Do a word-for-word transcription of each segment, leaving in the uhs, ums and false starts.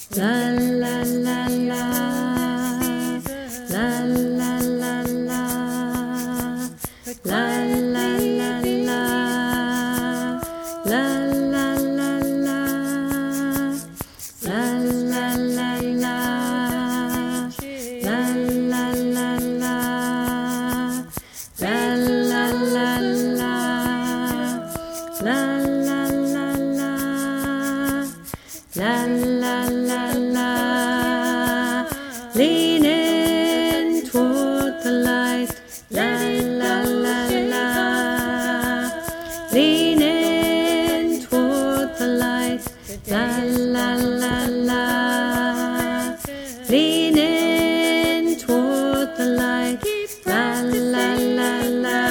La la la la, la la la la, la la la la, la la la la, la la la la, la la la la, la la la la, la la la la, la la la la, lean in toward the light, la la la la, lean in toward the light, la la la la, lean in toward the light, la la la la,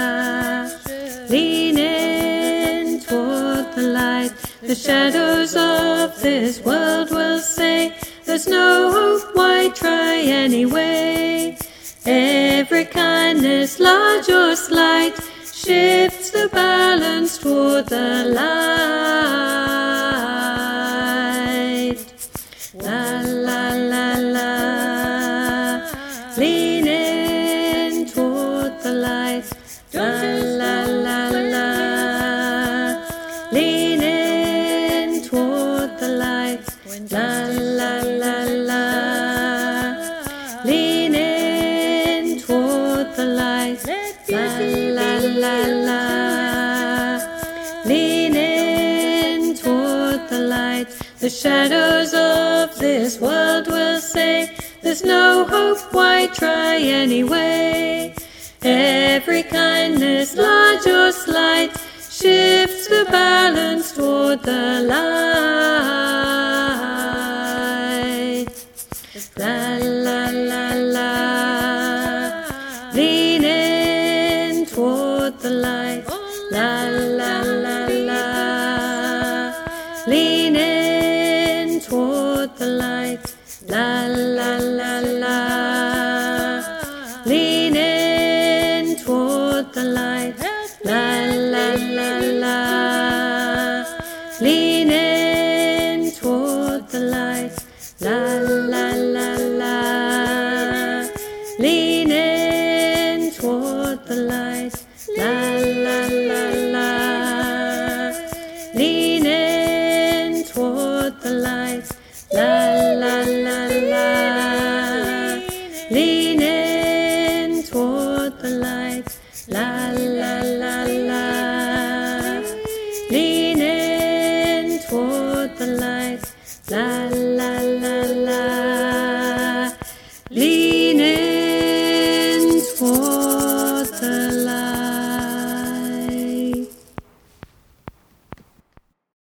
lean in toward the light. The shadows of this world will say, there's no hope, why try anyway? Every kindness, large or slight, shifts the balance toward the light. La la la la, lean in toward the light. La la la la, lean in toward the light. La la la la, lean in toward the light. La la la la, lean in toward the light. The shadows of this world will say, there's no hope, why try anyway? Every kindness, large or slight, shifts the balance toward the light. La la la la, lean in toward the light. La la la la, lean in toward the light. La la la la, lean in toward the light. La la la la, lean in toward the light. La la la la, lean in toward the light. La la la la, lean in toward the light. La la la la, lean in toward the light. La la la la, lean in toward the light. La la